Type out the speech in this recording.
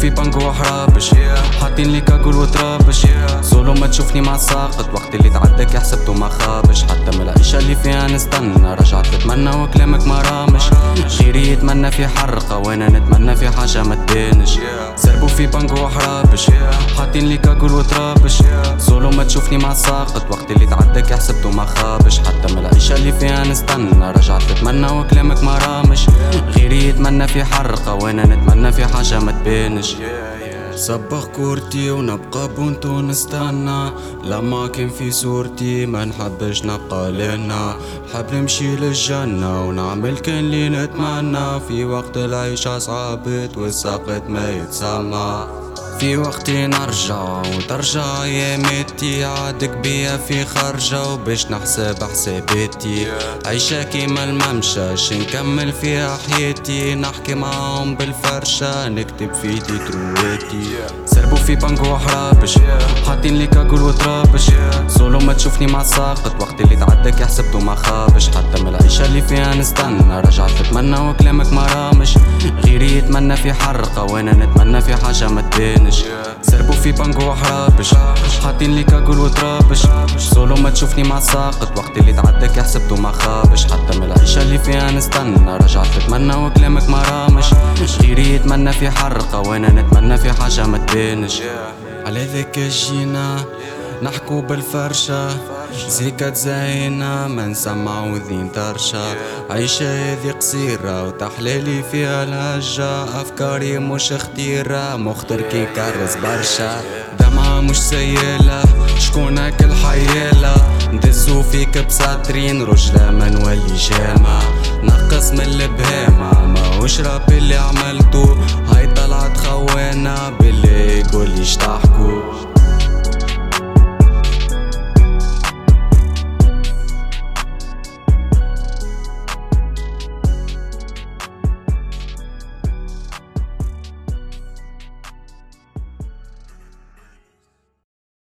في بانكو وحرابش حاطين لي كاكل وترابش سولو ما تشوفني مع الساقط وقت اللي تعدك حسبته ما خابش حتى من العيشة اللي فيها نستنى رجعت تتمنى وكلامك ما رامش غيري يتمنى في حرقة وانا نتمنى في حاجة ما تبانش سربو في بانكو وحرابش حاطين لي كاكل وترابش سولو ما تشوفني مع الساقط وقت اللي تعدك حسبته ما خابش حتى من العيشة اللي فيها نستنى رجعت تتمنى وكلامك ما رامش غيري يتمنى في حرقة وانا نتمنى في حاجة ما تبانش صبغ كورتي ونبقى بونتو نستنى لما كان في صورتي ما نحبش نبقى لنا حب نمشي للجنة ونعمل كان لي نتمنى في وقت العيشة صعبت والساقط ما يتسمى في وقتي نرجع وترجع ايامتي عادك بيا في خرجة وباش نحسب حساباتي عيشة كيما الممشاش نكمل فيها حياتي نحكي معاهم بالفرشة نكتب في ترواتي سربو في بانكو وحرابش حاطين لي كاكل وترابش سولو ما تشوفني مع الساقط وقت اللي تعدك حسبته ما خابش حتى من العيشة اللي فيها نستنى رجعت تتمنى وكلامك ما رامش غيري يتمنى في حرقة وانا نتمنى في حاجة ما تبانش سربو في بانكو وحرابش حاطين لي كاكل وترابش سولو ما تشوفني مع الساقط وقت اللي تعدك حسبته ما خابش حتى من العيشة اللي فيها نستنى رجعت تتمنى وكلامك ما رامش غيري يتمنى في حرقة وانا نتمنى في حاجة ما تبانش على ذاك جينا نحكو بالفرشة زيكا تزاينا ما نسمع وذين ترشا عيشة هذي قصيرة وتحلالي فيها الهجة أفكاري مش اختيرة مختار كي كرز برشا دمعة مش سيالة شكونك الحيالة ندزو فيك بساطرين رجلة ما نولي جامع نقص من البهامة ماهوش رابي اللي عملتو هاي طلعت خوانة باللي يقولي شتحكو